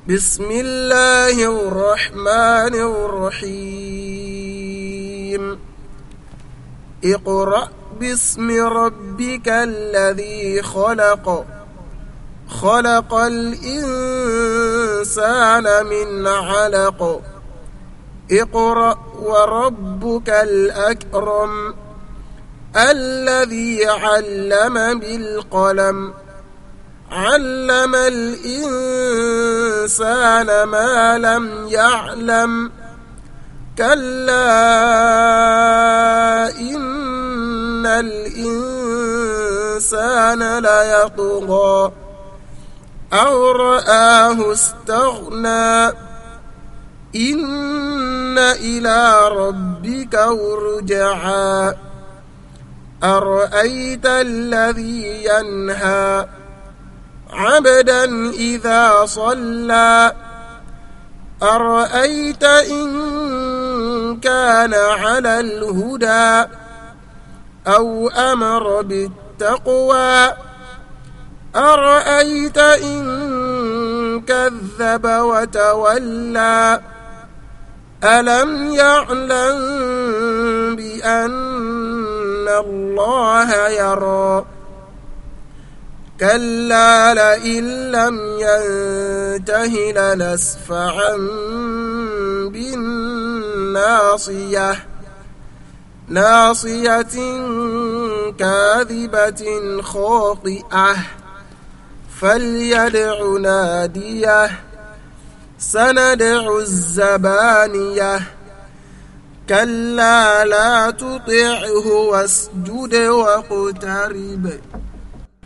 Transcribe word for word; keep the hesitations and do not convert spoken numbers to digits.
بسم الله الرحمن الرحيم اقرأ باسم ربك الذي خلق خلق الإنسان من علق اقرأ وربك الأكرم الذي علم بالقلم علم الإنسان ما لم يعلم كلا إن الإنسان ليطغى أن رآه استغنى إن إلى ربك الرجعى أرأيت الذي ينهى عبدا إذا صلى أرأيت إن كان على الهدى أو أمر بالتقوى أرأيت إن كذب وتولى ألم يعلم بأن الله يرى كلا لئن لم ينته لنسفعا بالناصية ناصية كاذبة خاطئة فليدع ناديه سندع الزبانية كلا لا تطعه واسجد واقترب